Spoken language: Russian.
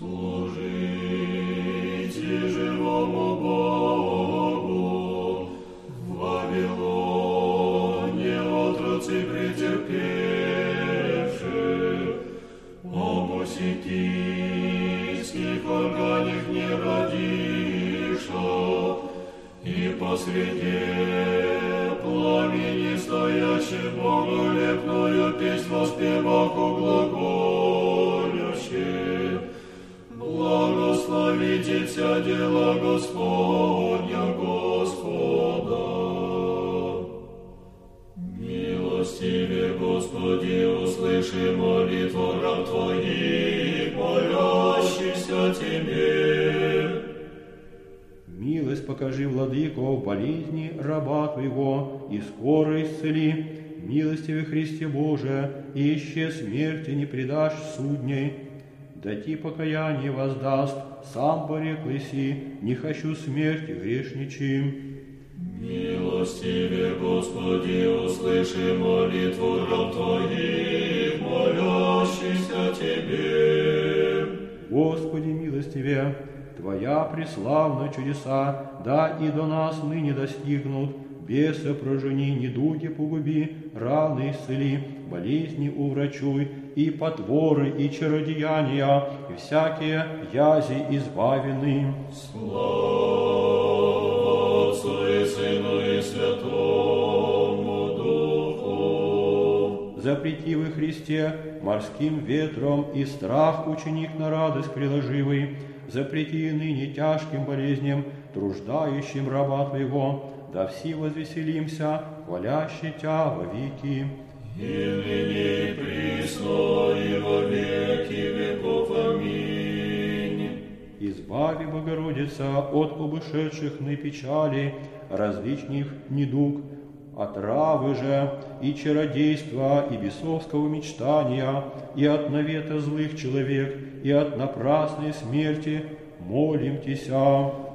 Служите живому Богу, в Вавилоне отроцы претерпевшие, о сикийских органах не родиша, и посреди пламени стоящих боголепную песнь воспевах глаголющих. Благословите вся дела Господня, Господа. Милостивее, Господи, услыши молитву раб Твоих, молящихся Тебе. Милость покажи, владыко, в болезни раба Твоего, и скоро исцели. Милостивый Христе Боже, и исчез смерти не предашь судней. Да Ти покаяние воздаст, сам пореклыси, не хочу смерти грешничим. Милостивее, Господи, услыши молитву раб Твоих, молящихся Тебе. Господи, милостивее, Твоя преславна чудеса, да и до нас ныне достигнут. Беса прожени, недуги погуби, раны исцели, болезни уврачуй, и потворы, и чародеяния, и всякие язи избавены. Слава Отцу и Сыну и Святому Духу. Запрети во Христе морским ветром, и страх ученик на радость приложивый. Запрети ныне тяжким болезням, труждающим раба Твоего, да все возвеселимся, хвалящи Тя во веки. И ныне и присно, и во веки веков. Аминь. Избави, Богородица, от обышедших на печали, различных недуг, отравы же, и чародейства, и бесовского мечтания, и от навета злых человек, и от напрасной смерти, молим Тися.